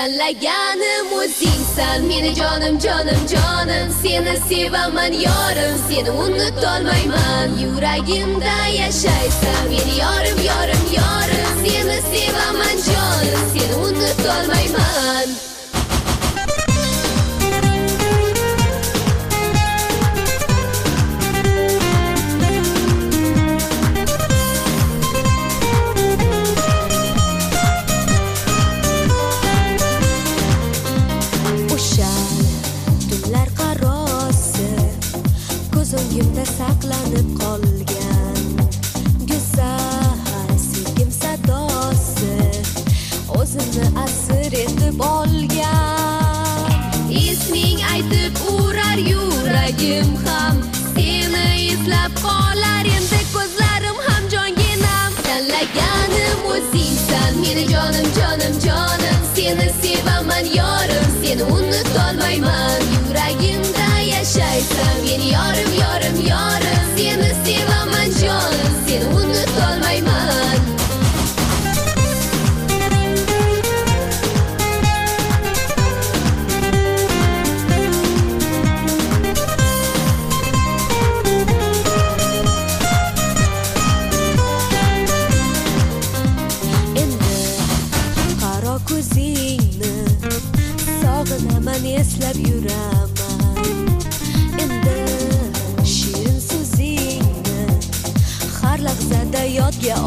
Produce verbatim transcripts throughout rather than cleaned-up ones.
Tanlaganim o'zingsan meni jonim jonim jonim seni sevaman yorim seni unutolmayman yuragimda yashaysan meni yorim yorim yorim seni sevaman jonim seni unutolmayman Ko'zimda saqlanib qolgan go'zal sevgim sadosi o'zini asir etib olgan isming aytib urar yuragim ham seni izlab qolar endi ko'zlarim ham jonginam tanlaganim o'zingsan meni jonim jonim jonim seni sevaman yorim seni unutolmayman yuragimda yashaysan meni yorim yorim yorim seni sevaman jonim seni unutolmayman endi qaro ko'zingni sog'inaman eslab yuraman endi shirin so'zingni har lahzada yodga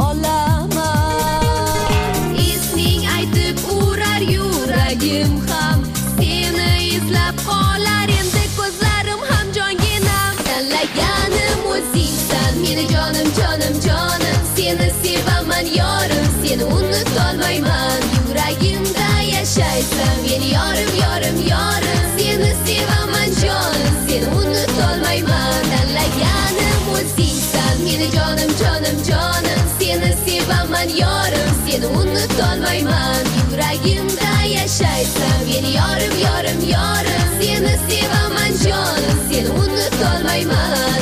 olaman isming aytib urar yuragim ham seni izlab qolar endi ko'zlarim ham jonginam tanlaganim o'zingsan meni jonim jonim jonim seni sevaman yorim seni unutolmayman yuragimda yashaysan meni yorim yorim yorim seni sevaman jonim seni unutolmayman tanlaganim o'zingsan meni jonim jonim jonim seni sevaman yorim seni unutolmayman yuragimda yashaysan meni yorim yorim yorim seni sevaman jonim seni unutolmayman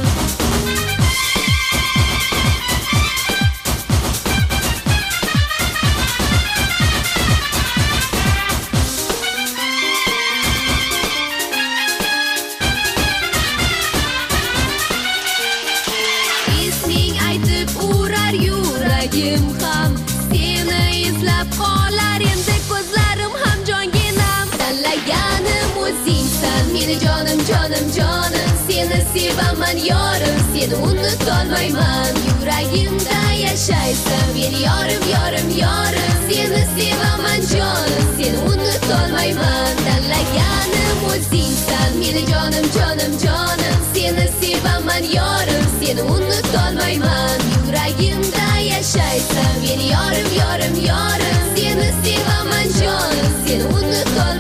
yuragim ham seni izlab qolar endi ko'zlarim ham jonginam tanlaganim o'zingsan meni jonim jonim jonim seni sevaman yorim seni unutolmayman yuragimda yashaysan meni yorim yorim yorim seni sevaman jonim seni unutolmayman tanlaganim o'zingsan meni jonim jonim jonim seni sevaman yorim seni unutolmayman yuragimda yashaysan meni yorim yorim yorim seni sevaman jonim seni unutolmayman